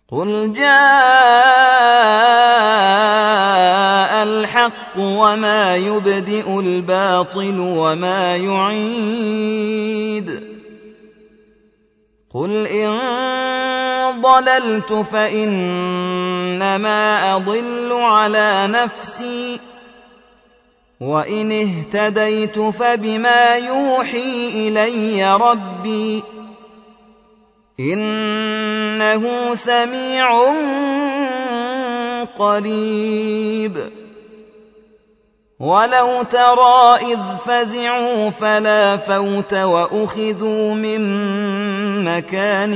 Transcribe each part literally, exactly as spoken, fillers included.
قُلْ جَاءَ الْحَقُّ وَمَا يُبْدِئُ الْبَاطِلُ وَمَا يُعِيدُ قُلْ إِن ضَلَلْتُ فَإِنَّمَا أَضِلُّ عَلَىٰ نَفْسِي وَإِنِ اهْتَدَيْتُ فَبِمَا يُوحِي إِلَيَّ رَبِّي إِنَّهُ سَمِيعٌ قَرِيبٌ وَلَوْ تَرَىٰ إِذْ فَزِعُوا فَلَا فَوْتَ وَأُخِذُوا مِن مَّكَانٍ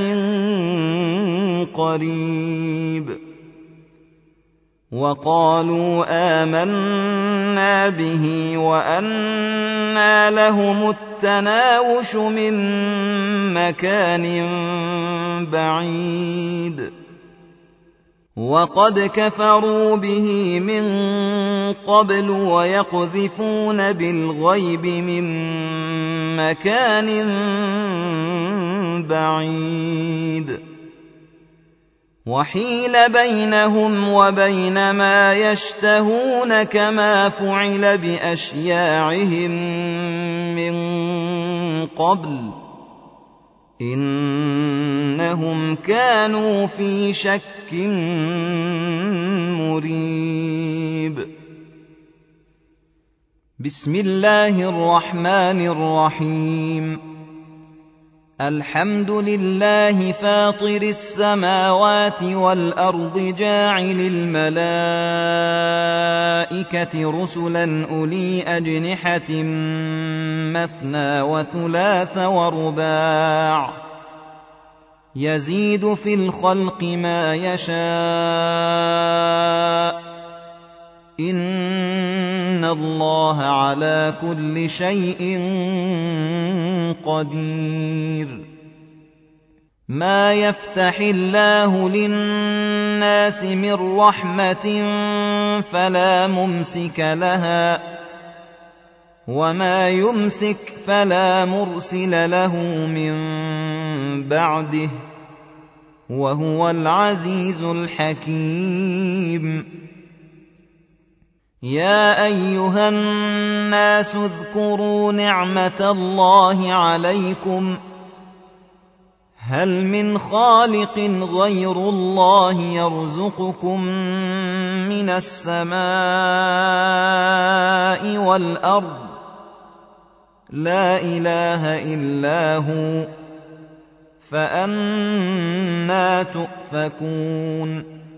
قَرِيبٍ وَقَالُوا آمَنَّا بِهِ وَأَنَّىٰ لَهُمُ التَّنَاوُشُ مِن مَّكَانٍ بَعِيدٍ وَقَدْ كَفَرُوا بِهِ مِن قَبْلُ وَيَقْذِفُونَ بِالْغَيْبِ مِن مَّكَانٍ بَعِيدٍ وَحِيلَ بَيْنَهُمْ وَبَيْنَ مَا يَشْتَهُونَ كَمَا فُعِلَ بِأَشْيَاعِهِم مِّن قَبْلُ إِنَّهُمْ كَانُوا فِي شَكٍّ مُّرِيبٍ بسم الله الرحمن الرحيم الحمد لله فاطر السماوات والأرض جاعل الملائكة رسلا أولي أجنحة مثنى وثلاث ورباع يزيد في الخلق ما يشاء إن الله على كل شيء قدير ما يفتح الله للناس من رحمة فلا ممسك لها وما يمسك فلا مرسل له من بعده وهو العزيز الحكيم يا أيها الناس اذكروا نعمة الله عليكم هل من خالق غير الله يرزقكم من السماء والأرض لا إله إلا هو فأنى تؤفكون